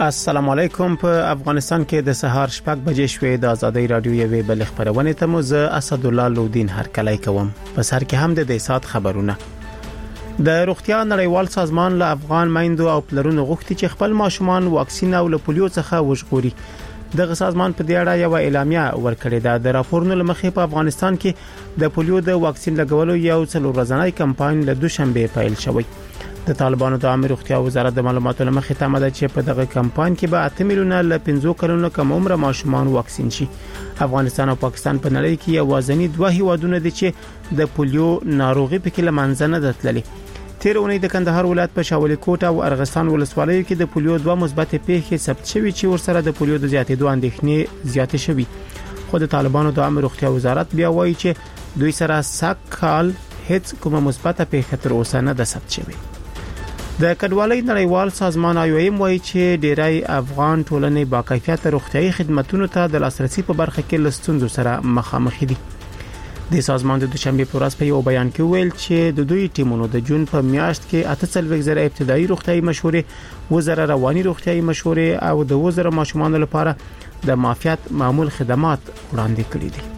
السلام علیکم. په افغانستان کې د سهار شپږ بجې شوې د ازادۍ رادیو یوې بل خبرونه ته مو زه اسد الله لودین هرکلی کوم. په سر کې هم د سات خبرونه. د روغتیا نړیوال سازمان له افغان میندو او پلرونو غوښتي چې خپل ماشومان واکسین او له پولیو څخه وژغوري. دغه سازمان په دې اړه یو اعلامیه ورکړې ده. د راپورونو لمخې په افغانستان کې د پولیو د واکسین لګولو یو څلور ورځنی کمپاین له دوشنبه پیل شوی. د طالبانو د عامه روغتیا وزارت د معلوماتو لمخې تمه ده چې په دغه کمپاین کې به 8 میلیونه له 15 کلونو کم عمر ماشومان واکسین شي. افغانستان او پاکستان په نړۍ کې یوازینی دوه هیوادونه دي چې د پولیو ناروغي پکې لمنځه نه دتللي. تیر اونۍ د کندهار ولایت په شاولي کوټ او ارغستان ولسوالیو کې د پولیو دوه مثبت پیښې ثبت شوې چې ورسره د پولیو د زیاتېدو اندېښنې زیاتې شوې. خو د طالبانو د عامه روغتیا وزارت بیا وایي چې دوی سره سکهال هیڅ کومه مثبت پیښه تر اوسه نه ده ثبت شوې. د کډوالۍ نړیوال سازمان IOM وایي چې ډیری افغان ټولنې با کیفیت روغتیايي خدماتو ته د لاسرسي په برخه کې لستونزو سره مخامخ دي. د سازمان د دوشنبه په ورځ په یو بیان کې ویل چې د دوی ټیمونو د جون په میاشت کې 48,000 ابتدایي روغتیايي مشورې، 1000 رواني روغتیايي مشورې او د 1000 ماشومان لپاره د معافیت معمول خدمات وړاندې کړي دي.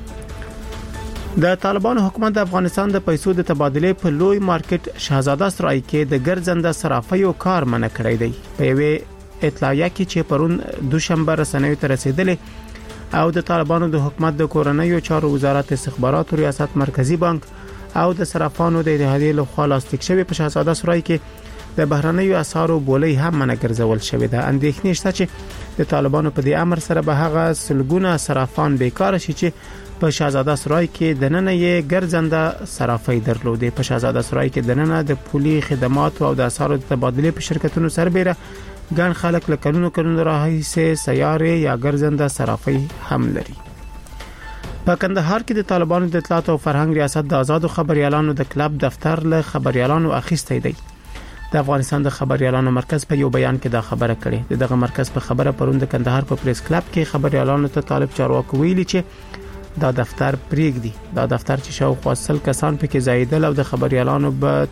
د طالبانو حکومت د افغانستان د پیسو د تبادلې په لوی مارکیټ شهزاده سرای کې د ګرځنده صرافیو کار منع کړی دی. په یوه اطلاعیه کې چې پرون دوشنبه رسنیو ته رسیدلې او د طالبانو د حکومت د کورنیو چارو وزارت استخباراتو ریاست مرکزی بانک او د صرافانو د اتحادیې لخوا لاسلیک شوی په شهزاده سرای کې د بهرنیو اسعارو بولۍ هم منع ګرځول شوې ده. اندېښنې شته چې د طالبانو په دې امر سره به هغه سلګونه صرافان بیکار شي چې په شهزاده سرای کې د نن یې ګرځنده صرافي درلودې. په شهزاده سرای کې د نن د پولي خدمات او د اسعارو تبادلې په شرکتونو سربېره ګڼ خلک له کلونو راهیسې سیارې یا ګرځنده صرافي هم لري. په کندهار کې د طالبانو د اطلاعات او فرهنګ ریاست د آزادو خبريالانو د کلب دفتر له خبريالانو اخیستی دی. د افغانستان د خبريالانو مرکز په یو بیان کې دا خبره کړې. دغه مرکز په خبره پرون د کندهار په پریس کلب کې خبريالانو ته طالب چارواکو ویلي چې دا دفتر پریږدي. دا دفتر چې شاوخوا 100 کسان پکې زایدل او د خبريالانو به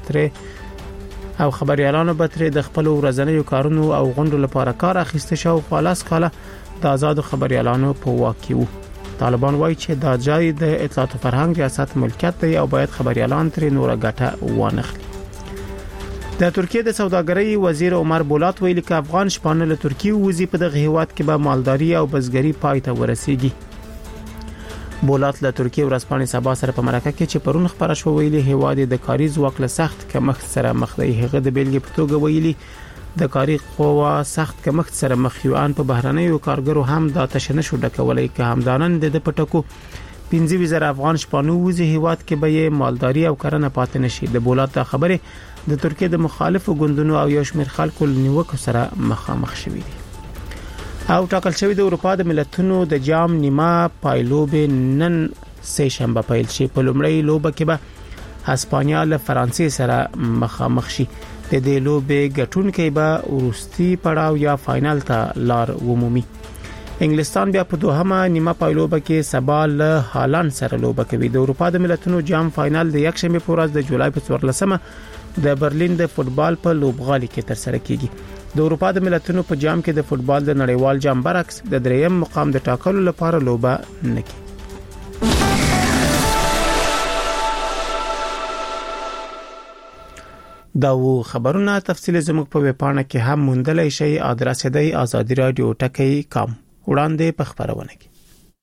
تر د خپل ورځنیو کارونو او غونډو لپاره کار اخیسته شاوخوا 10 کاله د آزادو خبريالانو په واکي وو. طالبان وایي چې دا ځای د اطلاعات او فرهنګ ریاست ملکیت دی او باید خبريالان تر نور ګټه وانخلي. د ترکیه د سوداګرۍ وزیر عمر بولات ویلي چې افغان شپانه له ترکیه وزي په دغه هیواد کې به مالداري او بزګري پای ته ورسیږي. بولات له ترکیه ورځپاڼې سبا سره په مرکه کې چې پرون خبره شو ویلي هیواد د کاري ځواک له سخت کمښت سره مخ دی. هغه د بیلګې په توګه ویلي د کاري قوا سخت کمښت سره مخ یو ان په بهرنیو کارګرو هم دا تشنه شو ډکولای که همدانن د پټکو 15,000 افغان شپانو وزي هیواد کې به مالداري او کرنه پاتې نشي. د بولات دا خبره د ترکیه د مخالفو ګوندونو او یو شمېر خلکو نیوکو سره مخامخ شوې دي. او ټاکل شوی د اروپا د ملتونو د جام نیمه پایلوبې نن سه شنبه پیل شي. په لومړی لوبه کې به هسپانیا له فرانسې سره مخامخ شي. د دې لوبې ګټونکي به وروستي پړاو یا فائنل ته لار ومومي. انګلستان بیا په دوهمه نیمه پایلوبه کې سبا له هالند سره لوبه کوي. د اروپا د ملتونو جام فائنل د یک شنبه په ورځ د جولای په 14مه د برلین د فوتبال په لوبغالي کې تر سره کیږي. د اروپا د ملتونو په جام کې د فوتبال د نړیوال جام برعکس د دریم مقام د ټاکلو لپاره لوبه نه کیږي. دا و خبرونه تفصیل زموږ په ویبپاڼه کې هم موندلای شئ. ادرس دی azadiradio.com. وړاندې په خبرونه کې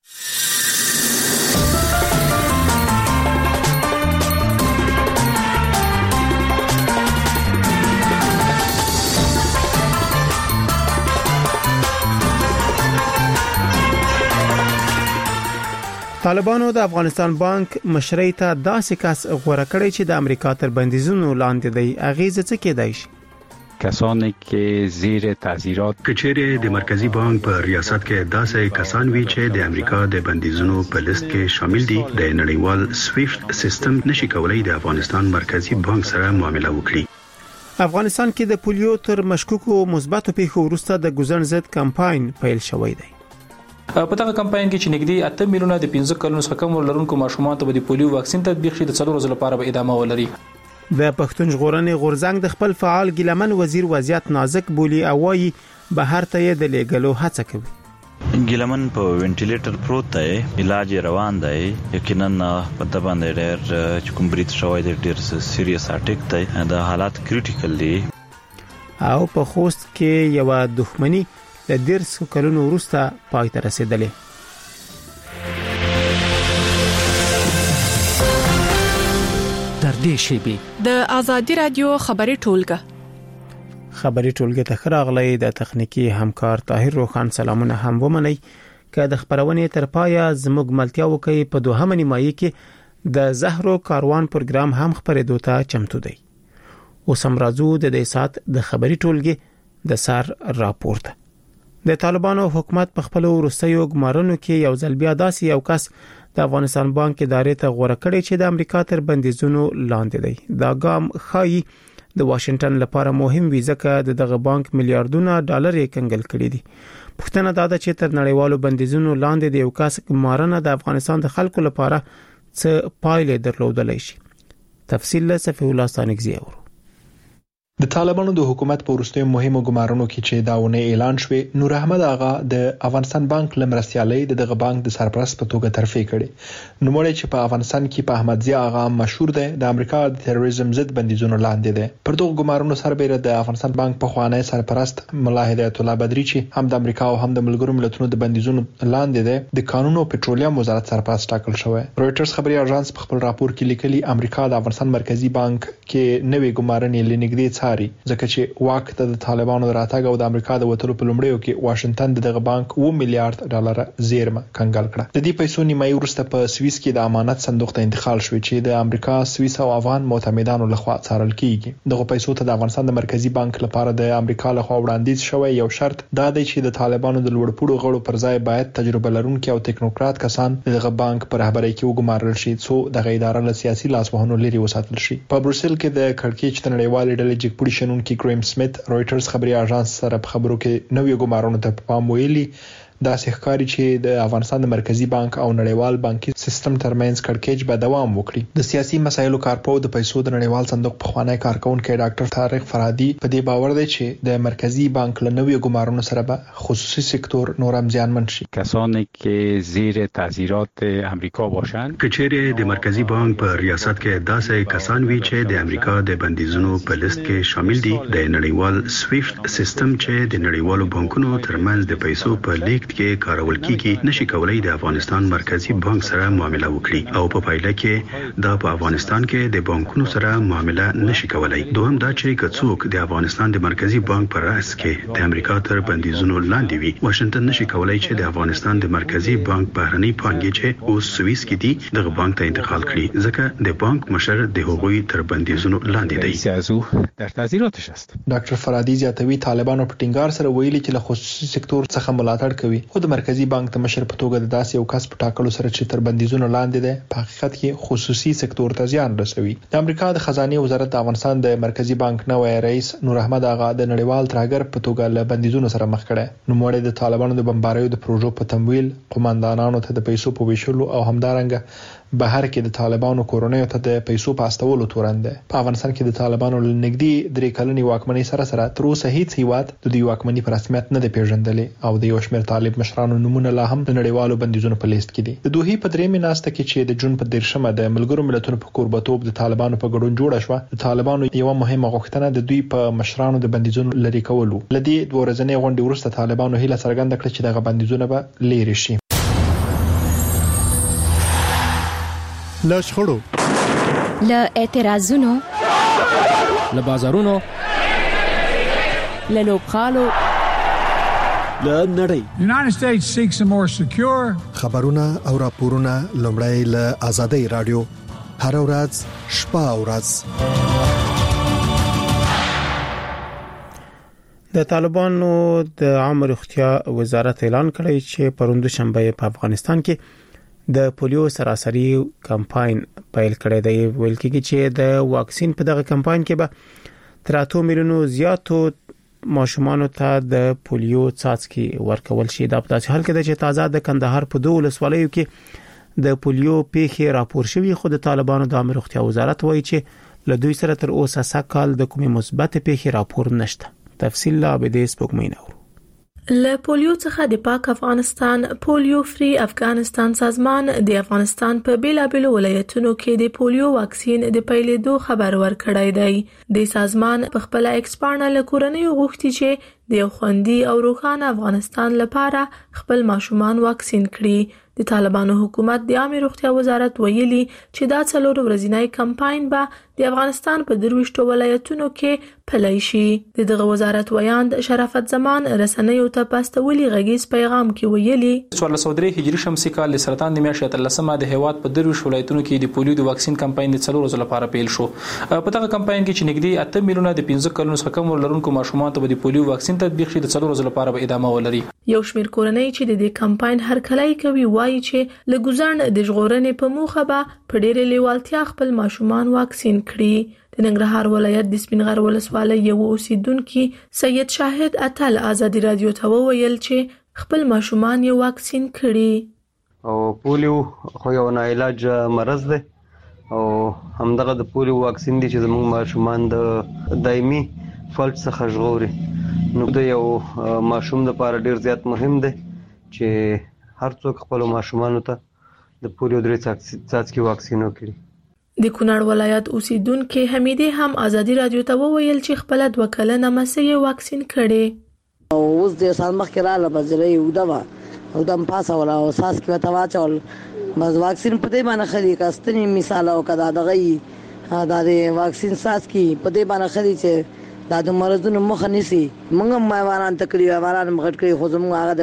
طالبانو د افغانستان بانک مشرۍ ته داسې کس غوړه کړی چې د امریکا تر بندیزونو لاندې دی. اغیزه څه کېدای شي؟ کسانی که زیر تعزیرات کچېره د مرکزی بانک په ریاست کې داسې کسان وی چې د امریکا د بندیزونو په لیست کې شامل دي د نړیوال سویفت سیستم نشي کولای د افغانستان مرکزی بانک سره معامله وکړي. افغانستان کې د پولیو تر مشکوکو مثبتو پیښو وروسته د ګزن ضد کمپاین پیل شوی دی. په دغه کمپاین کې چې نږدې 8 میلیونه د 15 کلونو څخه کم لرونکو ماشومان ته د پولیو واکسین تطبیق شي د 4 ورځې لپاره به ادامه ولري. د پښتون ژغورنې غورځنګ د خپل فعال ګیلمن وزیر وضعیت نازک بولی او وايي بهر ته د لیګلو هڅه کوي. ګیلمن په وینټیلیټر پروت دی، علاج روان دی. یقینا په د باندې ډېر چې کوم بریټ شوی دی ډېر سیریس اټیک دی، د حالات کریټیکل دی. او په خوست کې یو دښمنی د 10 کلونو وروسته پای ته رسیدلې. تر دې شیبې د آزادی رادیو خبري ټولګه ته خراغلی د تخنیکی همکار طاهر روخان سلامونه هم ومني. که د خبرونې تر پایه زموږ ملتیا وکي په دوهمه نیمایي کې د زهرو کاروان پروګرام هم خبرېدو ته چمتو دی. اوس هم راځو د دې سات د خبري ټولګي د سر راپورته. د طالبانو حکومت په خپل وروستیو ګمارنو کې یو ځل بیا داسې یو کس د افغانستان بانک ادارې ته غوړه کړی چې د امریکا تر بندیزونو لاندې دی. دا ګام خایي د واشنگټن لپاره مهم وي ځکه دغه بانک میلیارډونه ډالر یې کنګل کړي دي. پښتنه دا ده چې تر نړیوالو بندیزونو لاندې د یو کس ګمارنه د افغانستان د خلکو لپاره څه پایلې درلودلی شي. تفصیل له صفی الله ثانیګزی اورو. د طالبانو د حکومت په وروستیو مهمو ګمارنو کې چې داونه اعلان شوه، نور احمد آغا د افغانستان بانک لمرستیالۍ دغه بانک د سرپرست په توګه ترفیع کړي. نو مړی چې په افغانستان کې په احمد ضیا آغا مشهور دی، د امریکا د تروریزم ضد بندیزونو لاندې دی. پر دغه ګمارنو سربېره د افغانستان بانک په خوانی سرپرست مولا هدایت الله بدری چې هم د امریکا او هم د ملګرو ملتونو د بندیزونو لاندې دی، د قانون او پټرولیم وزارت سرپرست ټاکل شوی. رويټرز خبري اژانس په خپل راپور کې لیکلي امریکا د افغانستان مرکزی بانک کې نوې ګمارنې لنګدې ځکه چې واک ته د طالبانو راتګ او د امریکا د وټلو په لومړیو کې واشنگټن دغه بانک 2 میلیارډ ډالر زیرمه کنګل کړه. د دې پیسو نیمایي وروسته په سویس کې د امانت صندوق ته انتقال شو چې د امریکا، سویس او افغان معتمدانو لخوا څارل کیږي. دغه پیسو ته د افغانستان د مرکزی بانک لپاره د امریکا لخوا وړاندیز شوی یو شرط دا دی چې د طالبانو د لوړپوړو غړو پر ځای باید تجربه لرونکي او ټیکنوکرات کسان دغه بانک پر رهبرۍ کې وګمارل شي څو دغه اداره له سیاسي لاسوهنو لري وساتل شي. په بروسل کې د کړکېچ نړیوالې ډلې جګپوړي شنونکي ګریم سمیت رويټرز خبري اژانس سره په خبرو کې نوې ګمارنو ته پام ویلي. دا ښکاري چې د افغانستان د مرکزی بانک او نړیوال بانکي سیستم ترمنځ کړکېچ به دوام وکړي. د سیاسي مسایلو کارپو د پیسو د نړیوال صندوق په خوانی کارکونکو ډاکټر طارق فرادي په دې باور دی چې د مرکزی بانک له نوې ګمارنو سره به خصوصي سکتور نورم زیانمن شي. کسانی که زیر تاثیرات امریکا باشند، کچېره د مرکزی بانک په ریاست کې داسې کسان وی چې د امریکا د بندیزونو په لیست کې شامل دي. د نړیوال سویفټ سیستم چې د نړیوالو بانکونو ترمنځ د پیسو په لیک کې کارول کیږي نشي کولای د افغانستان مرکزی بانک سره معامله وکړي او په پایله کې دا په افغانستان کې د بانکونو سره معامله نشي کولای. دوهم دا چې کڅوک د افغانستان د مرکزی بانک پر راس کې د امریکا تر بندیزونو لاندې وي، واشنگټن نشي کولای چې د افغانستان د مرکزی بانک بهرنۍ پانګې چې اوس سویس کې دي دغه بانک ته انتقال کړي ځکه د بانک مشر د هغوی تر بندیزونو لاندې دی. سیاسو در تاثیراتش است. ډاکټر فرادي زیاتوي طالبانو په ټینګار سره ویلي چې له خصوصي سکتور څخه ملاتړ کوي خو د مرکزی بانک د مشر په توګه د داسې یو کس په ټاکلو سره چې تر بندیزونو لاندې دی په حقیقت کې خصوصي سکتور ته زیان رسوي. د امریکا د خزانه وزارت د افغانستان د مرکزی بانک نوې رئیس نور احمد آغا د نړیوال ترهګر په توګه له بندیزونو سره مخ کړي. نو مړی د طالبانو د بمباریو د پروژو په تمویل، قوماندانانو ته د پیسو په ویشلو او همدارنګه بهر کې د طالبانو کورونیو ته د پیسو په استولو تورن ده. په افغانستان کې د طالبانو لنګدي 3 کلنې واکمنۍ سره تر اوسه هیڅ هیواد د دې واکمنۍ په رسمیت نه دی پیژندلې او د یو شمېر طالب مشرانو نمونه لا هم د نړیوالو بندیزونو په لیست کې دي. د دوه په درېمې ناسته کې چې د جون په 13مه د ملګرو ملتونو په کوربتوب د طالبانو په ګډون جوړه شوه، د طالبانو یو مهمه غوښتنه د دوی په مشرانو د بندیزونو لري کولو. لدی د ورځنۍ غونډې وروسته طالبانو هیله څرګنده کړه چې دغه بندیزونه به لري شي. له شخړو، له اعتراضونو، له بازارونو، له لوبخالو، له نړۍ. United States seeks a more secure. خبرونه او راپورونه لومړی له آزادۍ رادیو هر ورځ شپه او ورځ. د طالبانو د عامه روغتیا وزارت اعلان کړی چې پروند شنبه په افغانستان کې د پولیو سراسري کمپاین پیل کړی دی. ویل کېږي چې د واکسین په دغه کمپاین کې به تر 8 میلیونو زیاتو ماشومان ته د پولیو څاڅکي ورکول شي. دا په داسې حال کې چې تازه د کندهار په 2 ولسوالیو کې د پولیو پیښې راپور شوې، خو د طالبانو د عامه روغتیا وزارت وایي چې له دوی سره تر اوسه سکهال د کومې مثبت پیښې راپور نشته. تفصیل لا به دې سپوږمۍ نور. له پولیو څخه د پاک افغانستان پولیو فری افغانستان سازمان د افغانستان په بیلابیلو ولایتونو کې د پولیو واکسین د پیلېدو خبر ورکړی دی. د سازمان په خپل ایکسپانډ له کورنۍ غوښتي چې د یو خوندي او روښانه افغانستان لپاره خپل ماشومان واکسین کړي. د طالبانو حکومت د عامه روغتیا وزارت ویلي چې دا 4 ورځنی کمپاین به د افغانستان په 23 ولایتونو کې پلی شي. دغه وزارت ویاند شرافت زمان رسنیو ته پاستولي غږیز پیغام کې ویلي 1403 هجری شمسي کال د سرطان د میاشتې 13مه د هیواد په 23 ولایتونو کې د پولیو د واکسین کمپاین د 4 ورځې لپاره پیل شو. په دغه کمپاین کې چې نږدې 8 میلیونه د 15 کلونو څخه کم لرونکو ماشومان ته د پولیو واکسین تطبیق شي د 4 ورځې لپاره به ادامه ولري. یو شمېر کورنۍ چې د دې کمپاین هرکلی کوي وایي چې له ګزارن د ژغورنې په موخه به په ډېرې لیوالتیا خپل ماشومان واکسین کړي. د ننګرهار ولایت د سپینغر ولسوالۍ یو اوسیدونکي سید شاهد اتل آزادي رادیو ته وویل چې خپل ماشومان یې واکسین کړي. او پولیو خو یو ناعلاج مرض دی او همدغه د پولیو واکسین دی چې زموږ ماشومان د دایمي فلج څخه ژغوري. نو د یو ماشوم لپاره ډیر زیات مهم دی چې هر څوک خپل ماشومانو ته د پولیو 3 څاڅکي واکسین وکړي. د کونړ ولایت اوسیدونکو حمیدې هم آزادي رادیو ته وویل چې خپل 2 کلنه مسیح واکسین کړي. او اوس د سال مخکې رااله بزرې ودما او دم پاسه ولا او ساس کې وتا واچول بس واکسین په دې باندې خري کاستنی مثال او کدا دغه دا د واکسین ساس کې په دې باندې خري چې دا د مرزونو مخ نيسي. موږ مېوانان تکلیف مېوانان مغټ کړی خو زموږ هغه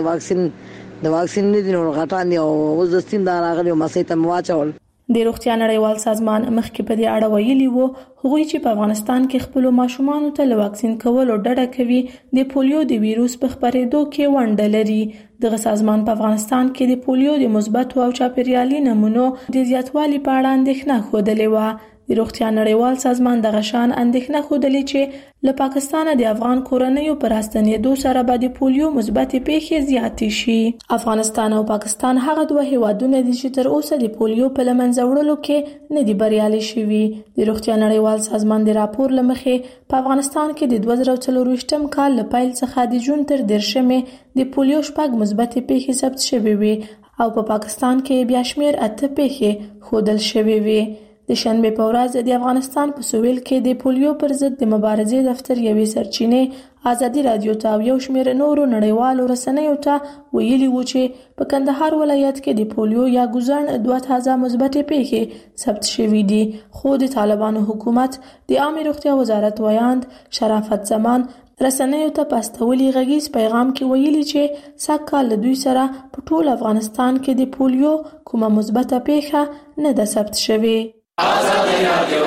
د واکسین نه دي نو غټان دي او اوس د ستین دا راغلی مسیح ته واچول. د روغتیا نړیوال سازمان مخکې په دې اړه ویلي وو هغوی چې په افغانستان کې خپل ماشومان ته له واکسین کولو ډډه کوي د پولیو د ویروس په خپرېدو کې ونډه لري. دغه سازمان په افغانستان کې د پولیو د مثبت او چاپیریالي نمونو د زیاتوالي په اړه اندېښنه خوده و. د روغتیا نړیوال سازمان دغه شان اندېښنه خوده چې له پاکستان د افغان کورنیو پر راستنېدو سره به د پولیو مثبت پیښې زیاتې شي. افغانستان او پاکستان هغه 2 هیوادونه دي چې تر اوسه د پولیو په لمنځه وړلو کې نه دي بریالي شوي. د روغتیا نړیوال سازمان د راپور لمخې په افغانستان کې د 2024م کال له پیل څخه د جون تر 10مه د پولیو 6 مثبت پیښې ثبت شوې وي او په پاکستان کې بیا شمیر 8 پیښې ښودل شوې وي. د شنبه په ورځ د افغانستان په سویل کې د پولیو پر ضد د مبارزې دفتر یوې سرچینې آزادي رادیو ته یو شمېر نورو نړیوالو رسنیو ته ویلي و چې په کندهار ولایت کې د پولیو یا ګوزن 2 تازه مثبت پیښې ثبت شوې دي. خو د طالبانو حکومت د عامه روغتیا وزارت ویاند شرافت زمان رسنیو ته پاستولي غږیز پیغام کې ویلي چې سږکال له دوی سره په ټول افغانستان کې د پولیو کومه مثبت پیښه نه ده ثبت شوې. آزادي رادیو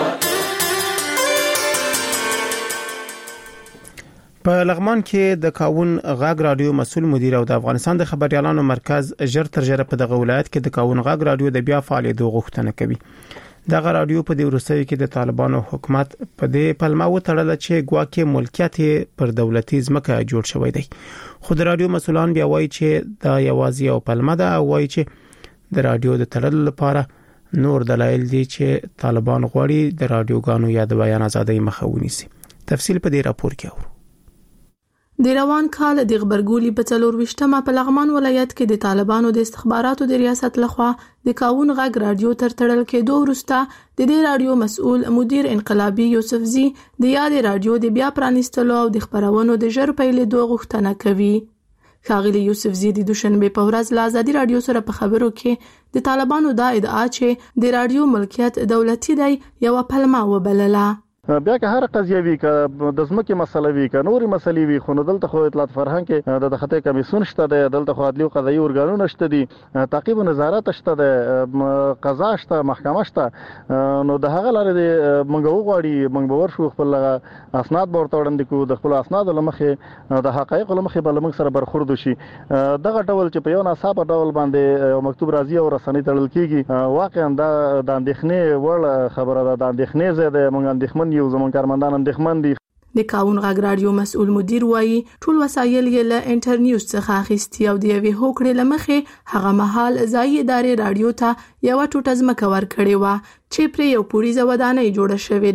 په لغمان کې د کاون غاګ رادیو مسؤل مدیر او د افغانستان د خبريالانو مرکز ژر تر ژره په دغه ولایت کې د کاون غاګ رادیو د بیا فعالیت غوښتنه کوي. دغه رادیو په دې ورسوي کې د طالبانو حکومت په دې پلمه وتړل چې ګواکې ملکیت پر دولتي ځمکه جوړ شوی دی. خو د رادیو مسؤلان بیا وایي چې دا یوازې یو پلمه ده او وایي چې د رادیو د تړلو لپاره نور دلایل دي چې طالبان غواړي د رادیوګانو یا د بیان ازادۍ مخه ونیسي. تفصیل په دې راپور کې اورو. د روان کال د غبرګولي په 24مه په لغمان ولایت کې د طالبانو د استخباراتو د ریاست لخوا د کاون غاګ رادیو تر تړل کېدو وروسته د دې رادیو مسؤل مدیر انقلابي یوسفزي د یاد رادیو د بیا پرانیستلو او د خبرونو د ژر پیلېدو غوښتنه کوي. ښاغلي یوسفزي د دوشنبه په ورځ له آزادي رادیو سره په خبرو کې د طالبانو دا ادعا چې د رادیو ملکیت دولتي دی یو پلمه وبلله. بیا که هر قضیه وی که د ځمکې مسله وی که نورې مسلې وی خو دلته خو اطلاعات فرهنګ کې د خطي کمیسیون شته دی، دلته خو عدلي او قضایي ارګانونه شته دي، تعقیب او نظارت شته دی، قضا شته، محکمه شته. نو د هغه لاره دی موږ وغواړي موږ باور شو خپل اسناد به ورته وړاندې کوو، د خپل اسناد لمخې د حقایقو لمخې به موږ سره برخورد شي. دغه ډول چې په یو ناڅاپه ډول باندې مکتوب راځي او رسنۍ تړل کیږي واقعا د اندېښنې وړ خبره ده. د اندېښنې زیاده موږ اندېښمن یو، زمون کارمندان اندېښمن دي. د کاون غاګ رادیو مسؤل مدیر وایي ټول وسایل یې له انټرنیوز څخه اخیستي او د یوې هوکړې لمخې هغه مهال ځایي ادارې رادیو ته یو ټوټه ځمکه ورکړې و چې پرې یو پوړیزه ودانۍ جوړه شوې ده.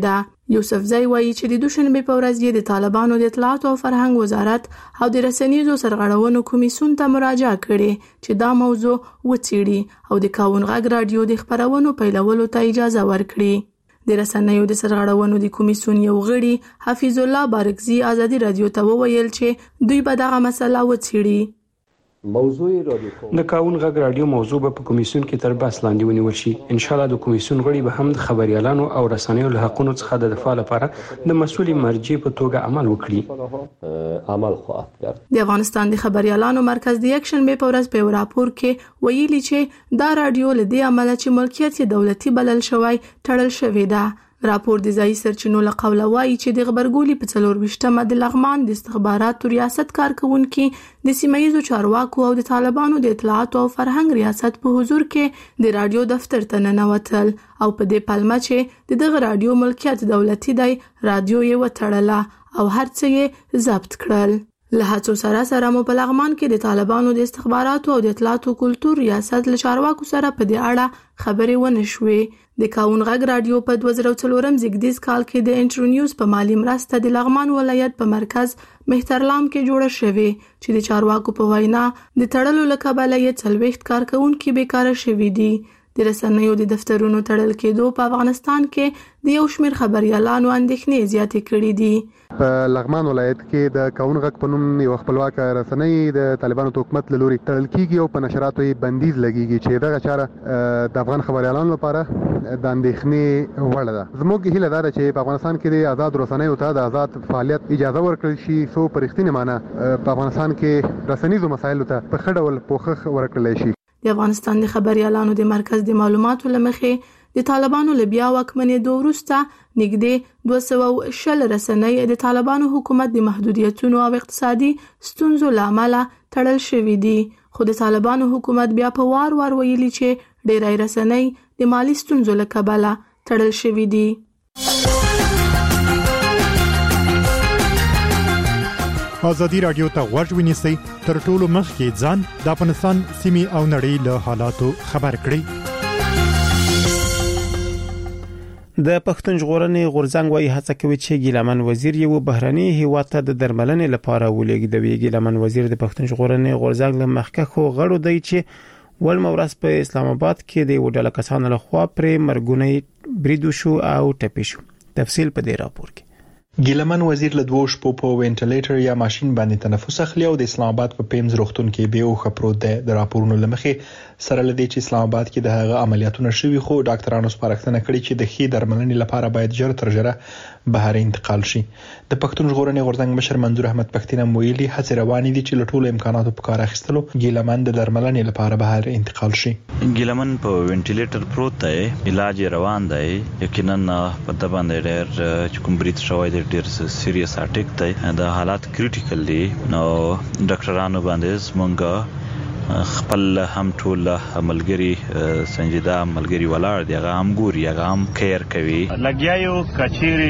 یوسفزئی وایي چې د دوشنبه په ورځ یې د طالبانو د اطلاعات او فرهنګ وزارت او د رسنیزو سرغړونو کمیسیون ته مراجعه کړې چې دا موضوع وڅېړي او د کاون غږ رادیو د خبرونو پیلولو ته اجازه ورکړي. د رسنیو د سرغړونو د کمیسیون یو غړي حفیظ الله بارکزي ازادي رادیو ته وویل چې دوی به دغه مسله وڅېړي. د کاون غږ رادیو موضوع په کمیسیون کې تر بحث لاندې ونیول شي. ان شاء الله د کمیسیون غړي به هم د خبريالانو او رسنیو له حقوقو څخه د دفاع لپاره د مسؤلې مرجع په توګه عمل وکړي. د افغانستان د خبريالانو مرکز د یکشنبه په ورځ په راپور کې ویلي چې دا رادیو له دې عمله چې ملکیت یې دولتي بلل شوی تړل شوی ده. راپور د ځایي سرچینو له قوله وایي چې د غبرګولي په 24مه د لغمان د استخباراتو ریاست کارکونکو د سیمایي چارواکو او د طالبانو د اطلاعات او فرهنګ ریاست په حضور کې د رادیو دفتر ته ننوتل او په دې پلمه چې دغه رادیو ملکیت دولتي دی رادیو یې وتړله او هر څه یې ضبط کړل. له هڅو سره مو په لغمان کې د طالبانو د استخباراتو او د اطلاعاتو کلتور ریاست له چارواکو سره په دې اړه خبرې ونه شوې. د کاون غږ رادیو په 2004 زیږدیز کال کې د انټرو نیوز په مالی مرسته د لغمان ولایت په مرکز مهترلام کې جوړه شوې چې د چارواکو په وینا د تړلو له کبله یې 40 کارکونکو بیکاره شوي دي. د رسنیو د دفترونو تړل کېدو په افغانستان کې د یو شمېر خبريالانو اندېښنې زیاتې کړې دي. په لغمان ولایت کې د کاون غږ په نوم یو خپلواک رسنۍ د طالبانو حکومت له لوري تړل کیږي او په نشراتو یې بندیز لګیږي چې دغه چاره د افغان خبريالانو لپاره د اندېښنې وړ ده. زموږ هیله ده چې په افغانستان کې د آزاد رسنیو ته د آزاد فعالیت اجازه ورکړل شي څو په رښتینې معنی په افغانستان کې رسنیزو مسایلو ته په ښه ډول پوښښ ورکړل شي. د افغانستان د خبريالانو د مرکز د معلوماتو لمخې د طالبانو له بیا واکمنېدو وروسته نږدې 210 رسنۍ د طالبانو حکومت د محدودیتونو او اقتصادي ستونزو لامل تړل شوې دي. خو د طالبانو حکومت بیا په وار ویلي چې ډېری رسنۍ د مالی ستونزو له کبله تړل شوې دي. ازادي رادیو ته غوږ ونیسئ تر ټولو مخکې ځان د افغانستان سیمې او نړۍ له حالاتو خبر کړئ. د پښتون ژغورنې غورځنګ وايي هڅه کوي چې ګیلمن وزیر یو بهرني هیواد ته د درملنې لپاره ولېږدوي. ګیلمن وزیر د پښتون ژغورنې غورځنګ له مخکښو غړو دی چې ولمورس په اسلام آباد کې د وډاله کسانو لخوا پرې مرګونی بریدو شو او ټپي شو. تفصیل په دې راپور کې. ګیلمن وزیر له 2 شپو په وینټیلیټر یا ماشين باندې تنفس اخلي او د اسلام آباد په پیمز روغتون کې به او خبرو ده. د راپورونو لمخې سره لدی چې اسلام آباد کې د هغه عملیاتونه شوي خو ډاکټرانو سپارښتنه کړې چې د خې درملنې لپاره باید ژر تر ژره بهر انتقال شي. د پښتون ژغورنې غورځنګ مشر منظور احمد پښتين مویلي هڅې روانې دي چې له ټولو امکاناتو په کار اخیستلو ګیلمن د درملنې لپاره بهر انتقال شي. ګیلمن په وینټیلیټر پروت دی، علاج روان دی. یقینا په د باندې ډېر کوم بریټ شوی دی، ډېر سیریس اټیک دی، د حالات کریټیکل دي. نو ډاکټرانو باندې مونږ خپل هم ټول ملګری سنجیده ملګری ولاړ دی، هغه هم ګوري، هغه هم کیر کوي. لګیا یو کچيري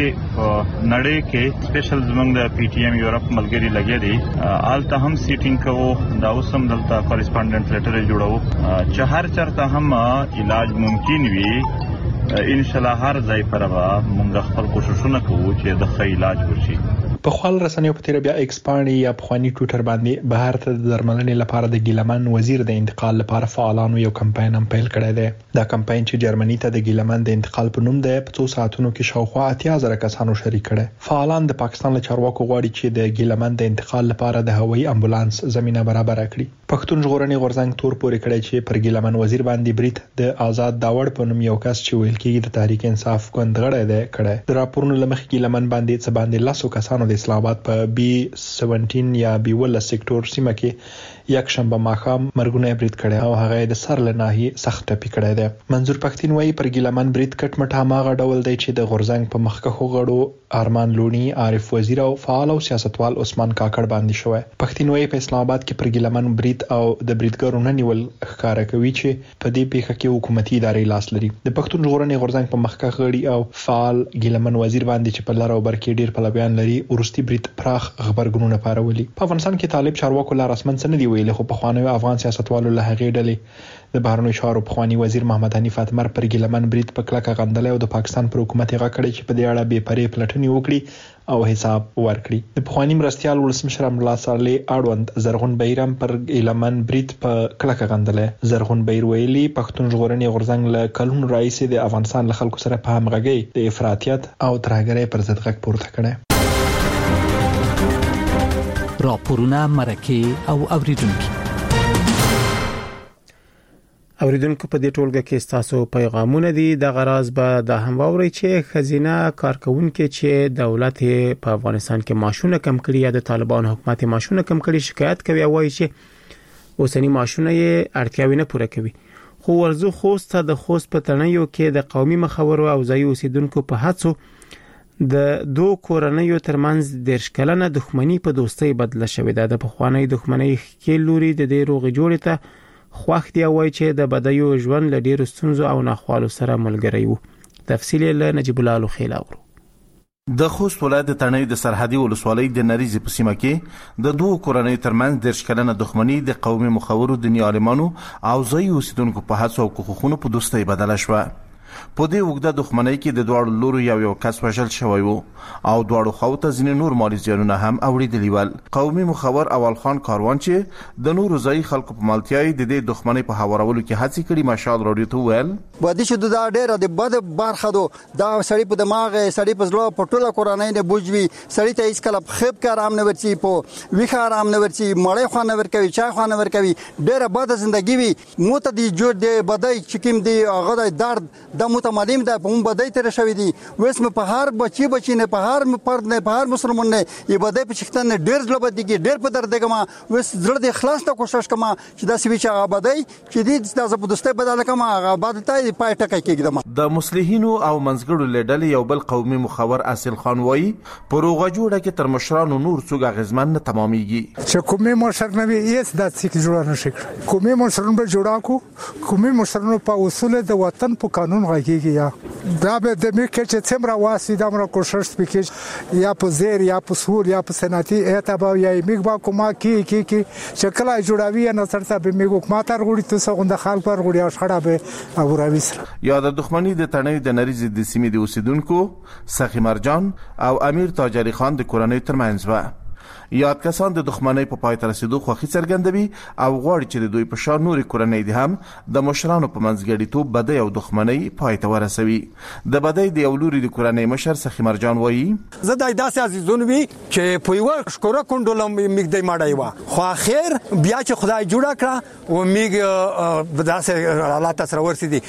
نړۍ کې سپیشل زمونږ د پی ټی ایم یورپ ملګری لګیا دي، آلته هم سیټینګ کوو، دا اوس هم دلته کورسپونډنټ لیټر جوړو چې هر چرته هم علاج ممکن وي. ان شاء الله هر ځای پر موږ خپل کوششونه کوو چې د ښه علاج وشي. په خپل رسنیو په تیر بیا ایکسپانډ یا پخوانی ټوټر باندې بهر ته د درملنې لپاره د ګیلمن وزیر د انتقال لپاره فعالانو یو کمپاین هم پیل کړی دی. دا کمپاین چې جرمني ته د ګیلمن د انتقال په نوم دی په 2 ساعتونو کې شاوخوا 80,000 کسانو شریک کړي. فعالان د پاکستان له چارواکو غواړي چې د ګیلمن د انتقال لپاره د هوایي امبولانس زمينه برابر کړي. پښتون ژغورنې غورځنګ تور پورې کړی چې پر ګیلمن وزیر باندې بریټ د آزاد داوړ په نوم یو کس چې ویل کېږي د تحریک انصاف ګوندغړی دی کړی. د راپورونو لمخې ګیلمن باندې څه باندې 100 کسانو د اسلام آباد په B17 یا B12 سېکټور سیمه کې یک شنبه ماښام مرګونه برید کړي او هغه د سر له ناحیې سخت ټپي کړي دي. منظور پښتين وايي پر ګیلمن برید کټ مټ هغه ډول دی چې د غورځنګ په مخکښو غړو ارمان لونی، عارف وزیر او فعال او سیاستوال عثمان کاکړ باندې شوی. پښتين وايي په اسلام آباد کې پر ګیلمن برید او د بریدګرو نه نیول ښکارا کوي چې په دې پیښه کې حکومتي ادارې لاس لري. د پښتون ژغورنې غورځنګ په مخکښ غړي او فعال ګیلمن وزیر باندې چې په لار او بر کې ډیر پلویان لري ورستي برید پراخ خبرګونونه پارولي. په افغانستان کې طالب چارواکو لا رسمن څه نه دی ویلي، خو پخوانی افغان سیاستوالو له هغې ډلې د بهرنیو چارو پخوانی وزیر محمد حنیف اتمر پر ګیلمن برید په کلکه غندلی او د پاکستان پر حکومت یې غږ کړی چې په دې اړه بې پرې پلټنې وکړي او حساب ورکړي. د پخوانی مرستیال ولسمشر الله صالح اړوند زرغون بهیر پر ګیلمن برید په کلکه غندلی. زرغون بهیر ویلي پښتون ژغورنې غورځنګ له کلونو راهیسې د افغانستان له خلکو سره په همغږۍ د افراطیت او ترهګرۍ پر ضد غږ پورته کړی. راپورونه، مرکې او اوریدونکو په دې ټولګه کې تاسو پیغامونه دي. د غراض به د هم واوري چې خزینه کارکونکو چې دولت په افغانستان کې معاشونه کم کړي یا د طالبان حکومت معاشونه کم کړي شکایت کوي او وايي چې اوسنی معاشونه یې اړتیاوې نه پوره کوي. خو ورزو خوست د خوست په تنیو کې د قومي مخاورو او ځایي اوسیدونکو په هڅو د دوه کورنیو ترمنځ د شکلنه دښمنی په دوستۍ بدله شوې ده. د پخوانی دښمنۍ کې لوري د دې روغ جوړې ته خوښ دی وای چې د بدایو ژوند له ډیرو ستونزو او ناخوالو سره ملګری وو. تفصیل له نجیب الله خیلاورو. د خوست ولایت د تڼیو د سرحدي ولسوالۍ د نریزي په سیمه کې د دوه کورنیو ترمنځ د شکلنه دښمنی د قومي مخاورو دیني عالمانو او ځایي اوسیدونکو په هڅو او کوښښونو په دوستۍ بدله شوه. په دې وګړه دښمنۍ کې د دوړو لورو یو کس وژل شوی وو او دوړو خو ته ځینې نور مالی زیانونه هم اوریدلی ول. قومي مخاور اول خان کاروان چې د نورو ځای خلکو په مالتیای د دې دښمنۍ په هوارولو کې هڅه کړې مشال رادیو ته ویل ودی شو دا ډېر د بد برخه دو دا سړی په دماغ سړی په زړه په ټوله کورنۍ نه بوجوي سړی ته هیڅ کله خېب کې آرام نه ورچی په ویخه آرام نه ورچی مړې خو نه ورکوي چای خو نه ورکوي ډېر بد ژوندۍ وي مو ته دی جوړ دی بدای چې کوم دی هغه درد د متمالیم ده په بدای تر شوی دی وسم په هر بچی نه په هر فرد نه په هر مسلمان نه ی بدای په شختن ډېر ځل بد دی ډېر په درد دغه وس زړه د اخلاص ته کوشش کوم چې دا سوي چې هغه بدای چې دې د زبردستۍ بدل کوم هغه بد ته پای ټکای کېږم. د مصلحینو او منځګړو لیدل یو بل قومي مخاور اصل خان وای پروغه جوړه کې تر مشرانو نور څوګه غزمن نه تمامېږي چې کومي مشر نه وي هیڅ د څیک جوړه نشي کومي مشرانو به جوړا کو کومي مشرانو په اصول د وطن په قانون غږیږي یا دا به د میکه چې څومره واسي د امر کوشش وکړي یا په زیر یا په سور یا په سناتي اعتبا یا میګ با کومه کی شکل جوړاوي نه سرته به میګو ماتر غوړي تاسو غند خلک پر غوړي شړه به اوراوي سره یا د دښمنۍ د تڼۍ د نریزي د سیمې د اوسیدونکو سخی مرجان او امیر تاجری خان د کورنۍ ترمنځ و یاد کسان د دښمنۍ په پای ته رسیدو خوښي څرګندوي او غواړي چې د دوی په شان نورې کورنۍ دي هم د مشرانو په منځګړیتوب بدۍ او دښمنۍ پای ته ورسوي. د بدۍ د یو لوري د کورنۍ مشر سخی مرجان وایي زه د داسې عزیزون وی چې په یو شکر کونډولم میګدای ماډای وا خو اخر بیا چې خدای جوړ کړ او میګ داسې حالات سره ورسېدي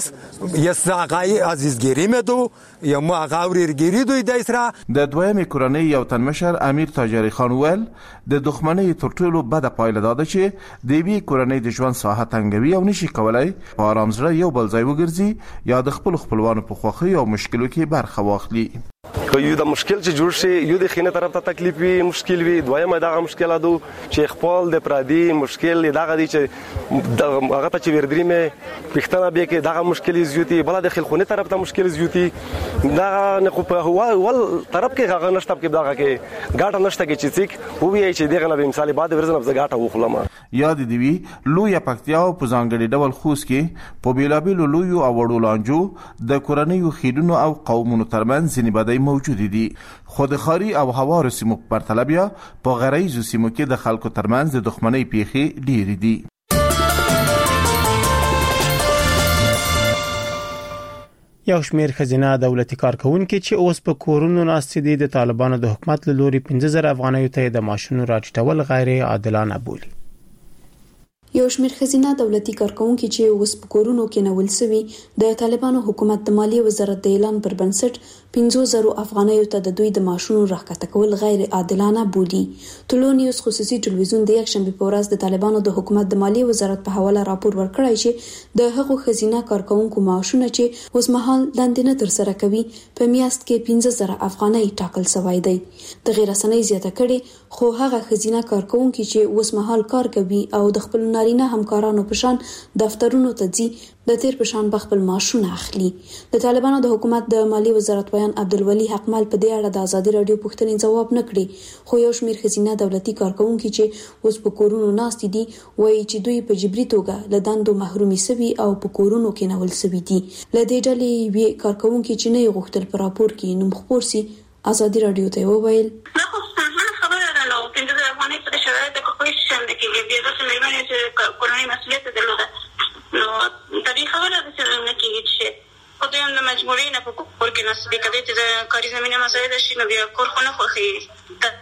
یس هغه عزیزګری مې دو یا ما غاوريرګری دوی د اسرا د دویمې کورنۍ یو تن مشر امیر تاجری خان ویل د دښمنۍ تر ټولو بده پایله دا ده چې د وی کورنۍ د ژوند ساحه تنګوي او نشي کولای په آرام سره یو بل ځای وګرځي یا د خپلوانو په خوښۍ او مشکلو کې برخه واخلي. یو د مشکل چې جوړ شي یو د خینه طرف ته تکلیف وي مشکل وي دویمه دغه مشکل ادو چې خپل د پرادي مشکل دغه دي چې هغه ته چې وردري مې پښتنه به کې دغه مشکل زیوتی بل د خلخونه طرف ته مشکل زیوتی دغه نه په هوا ول طرف کې هغه نشته کې دغه کې ګاټه نشته کې چې څیک وو یې چې دغه نه مثال بعد ورزنه زګاټه وخلم یاد دی وی لوی پکتیا او پزانګړي ډول خوس کې په بیلابیلو لوی او وړو لانجو د کورنیو خیدونو او قومونو ترمنځ ځینې بدای موجود دي خو د خاري او هوارو سیمو په پرتله بیا په غریزو سیمو کې د خلکو ترمنځ د دښمنۍ پیښې ډېرې دي. یو شمیر خزینه دولتي کارکونکو چې اوس په کورونو ناست دي د طالبانو د حکومت له لوري 15000 افغانیو ته د معاشونو راټیټول غیر عادلانه بولي. یو شمیر خزینه دولتي کارکونکو چې اوس په کورونو کې نول سوي د طالبانو حکومت د مالیې وزارت د اعلان پر بنسټ 15000 افغانیو ته د دوی د معاشونو راکټه کول غیر عادلانه بولي. ټولو نیوز خصوصي ټلویزیون د یکشنبه په ورځ د طالبانو د حکومت د مالیې وزارت په حواله راپور ورکړی چې د هغو خزینه کارکونکو معاشونه چې اوس مهال لاندې نه تر سره کوي په میاشت کې 15000 افغانۍ ټاکل شوی دی. د غیر رسنۍ زیاته کړي خو هغه خزینه کارکونکو چې اوس مهال کار کوي او د خپل نارینه همکارانو په شان دفترونو ته ځي د تیر په شان خپل معاشونه اخلي. د طالبانو د حکومت د مالی وزارت ویان عبدالولي حقمل په دې اړه د ازادي رادیو پوښتنې جواب نه کړي، خو یو شمېر ښځینه دولتي کارکونکي چې اوس په کورونو ناست دي وایي چې دوی په جبري توګه له دندو محرومي سوي او په کورونو کې نول سوي دي. له دې ډلې وی کارکونکي چې نه غوښتل په راپور کې نوم خپور سي ازادي رادیو ته وویل کورنۍ مسؤلیت درلوده، نو طبیعي خبره ده چې نه کېږي چې خو دوی هم د مجبورۍ نه په کور کې ناست دي. که دوی ته د کاري زمینه مساعده شي نو بیا کور خو نه خوښېږي.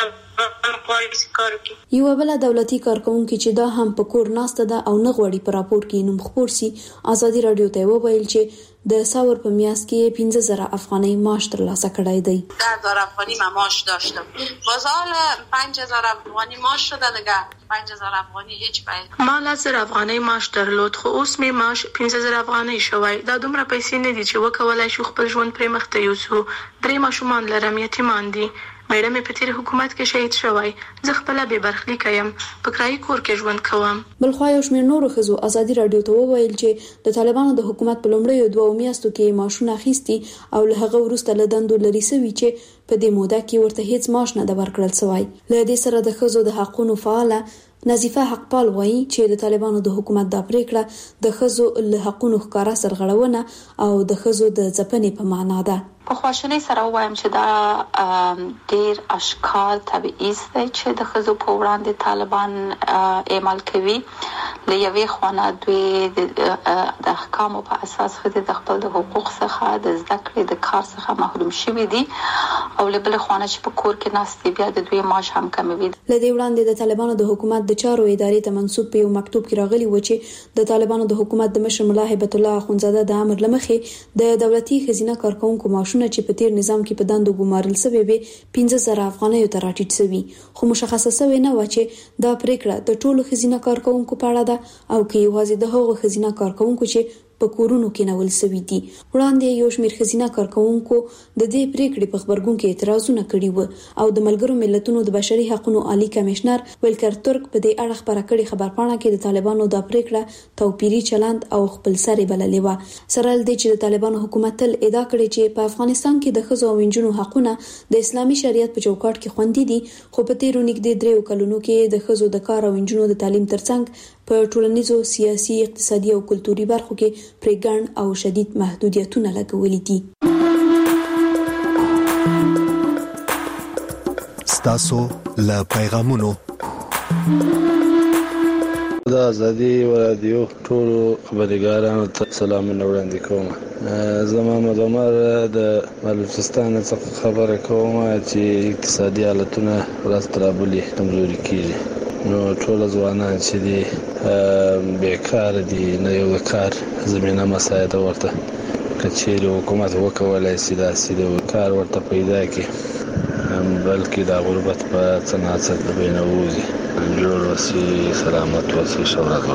یو بل دولتي کارکونکي چې دا هم په کور ناسته ده او نه غواړي په راپور کې نوم خپور سي ازادي رادیو ته وویل چې د ساور په میاشت کې 15000 افغانۍ معاش ترلاسه کړی دی. 10000 افغانی من معاش داشتم. باز حالا 5000 افغانی معاش شده دیگه. 5000 افغانی هیچ پای. ما 1000 افغانۍ معاش درلود خو اوس می معاش 15000 افغانۍ شوی. دا دومره پیسې نه دي چې وکولای شو خپل ژوند پرې مخ ته یوسو. 3 ماشومان لرم، یتیمان دي. مېړه مې په تیر حکومت کې شهید شوی. زه خپل به برخلیک یم، په کرایي کور کې ژوند کوم. بل خو یو شمېر نورو ښځو ازادي رادیو ته وویل چې د طالبانو د حکومت په لومړیو 2 میاشتو کې معاشونه اخیستي او له هغه وروسته له دندو لري سوي چې په دې موده کې ورته هیڅ معاش نه د ورکړل سوی. له دې سره د ښځو د حقوقو فعاله نظیفه حقپال وایي چې د طالبانو د حکومت د پریکړه د ښځو له حقوقو ښکارا سرغړونه او د ښځو د ځپنې په معنا ده. په خواشنۍ سره وایم چې دا ډیر اشکار تبعیض دی چې د ښځو په وړاندې طالبان اعمال کوي. له یوې خوا دوی د احکامو په اساس ښځې د خپل د حقوق څخه د زده کړې د کار څخه محروم شوي دي او له بلې خوا چې په کور کې ناست دي بیا د دوی معاش هم کموي. له دې وړاندې د طالبانو د حکومت د چارو ادارې ته منسوب په یو مکتوب کې راغلي و چې د طالبانو د حکومت د مشر ملا هیبت الله اخونزاده د امر لمخې د دولتي خزینه کارکونکو معاشونه چې په تیر نظام کې په دندو ګمارل شوی به 15000 افغانۍ ته راټیټ شوی، خو مشخصه شوی نه و چې دا پریکړه د ټولو خزینه کارکونکو په اړه ده او کې یوازې د هغو خزینه کارکونکو چې په کورونو کې نول سوي دي. وړاندې یو شمېر خزینه کارکونکو د دې پریکړې په خبرګون کې اعتراضونه کړي وو او د ملګرو ملتونو د بشري حقوقو عالی کمشنر ویلکر ترک په دې اړه خبره کړې خبرپاڼه کې د طالبانو د پریکړه توپیری چلند او خپل سره بللې و. سره ل دې چې د طالبانو حکومت تل ادعا کړې چې په افغانستان کې د ښځو او نجونو حقوقونه د اسلامي شریعت په چوکاټ کې خوندي دي، خو په تیرو نږدې 3 کلونو کې د ښځو د کار او نجونو د تعلیم ترڅنګ په ټولنیزو، سیاسي، اقتصادي او کلتوري برخو کې پرې ګڼ او شدید محدودیتونه لګولي دي. ستاسو له پیغامونو د ازادي رادیو ټول خبرګارانو ته سلامونه وړاندې کوم. زما محمد د بلوچستان څخه خبره کوم چې اقتصادي حالتونه ورځ تر بلې کمزوري کیږي. نو ټول ځوانان چې دي بیکار دي، نه یو کار زمينه مساعده ورته کچېري حکومت وکولای شي دا سیده کار ورته پیدا کړي، بلکې دا غربت په صنعت کې بینوزي جوړ وسی سلامت وسی شهرت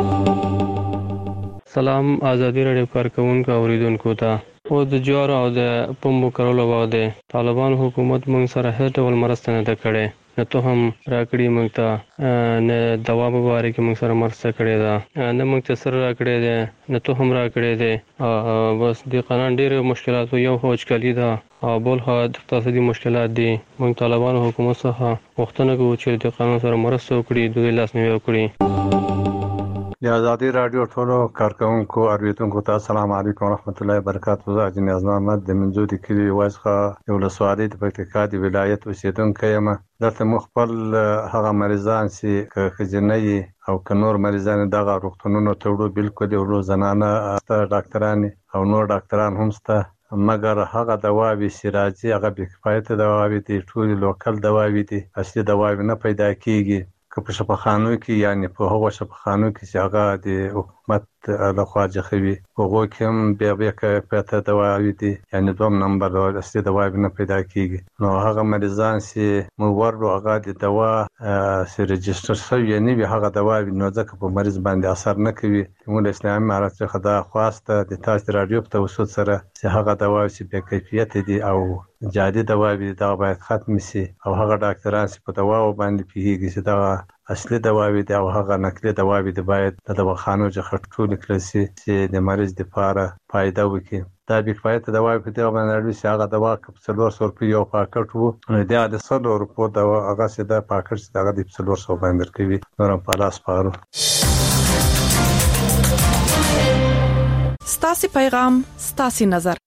ورته. سلام ازادي رادیو کارکونکو اوریدونکو ته او د جوار او د پمبو کولو باندې طالبان حکومت موږ سره هیڅ ډول مرسته نه کړې، نه ته هم راکړی موږ ته، نه دوا مبارک موږ سره مرسته کړې ده، نه موږ ته سره راکړې ده، نه ته هم راکړې ده. بس د قانون ډېر مشکلات یو هوچکلی ده او بل ها اقتصادي مشکلات دي. موږ طالبانو حکومت څخه غوښتنه کوو چې د قانون سره مرسته وکړي، دوی لاسنیوي وکړي. د ازادي رادیو ټولو کارکونکو اوریدونکو ته السلام علیکم ورحمت الله وبرکاته. زه اجناز محمد د منځودي کلی واسخه یو لسوالۍ د پکتیکا د ولایت اوسیدونکی یم. دلته مو خپل هغه مریضان چې خزینه او کنور مریضان دغه روغتونونو ته وړو، بالکل یو زنانه ډاکټران او نور ډاکټران هم شته، مګر هغه دواوی سراجي هغه بکفایته دواوی دي، ټول لوکل دواوی دي، اصلي دواوی نه پیدا کیږي. که په شفاخانو کې یعنی په هغو شفاخانو کې چې هغه د حکومت لخوا جخوي هغو کې هم بیا کفایته دواوی دي، یعنی 2 نمبر اصلي دواوی نه پیدا کیږي. نو هغه مریضان چې مو ورلو هغه د دوا چې رجسټر شوی نه وي هغه دواوی نو ځکه په مریض باندې اثر نه کوي. موږ اسلامي امارات څخه دا خواسته د تاسو رادیو په توسط سره چې هغه دواوی چې بې کیفیت دي او جادي دواوی دا باید ختم شي او هغه ډاکټران چې په دواو باندې پیږي چې دا اصلي دواوي دي او هغه نقلي دواوي دي باید د دواخانو څخه ټول کړل شي چې د مریض لپاره فائدہ وکړي. دا به کفایت دواوي په دغه باندې چې هغه دوا په 400 روپیو یو پاکټ وو، نو دا د 100 روپیو دوا هغه چې دا پاکټ چې هغه د 400 باندې کوي نور په لاس پارو. ستاسي پیغام ستاسي نظر.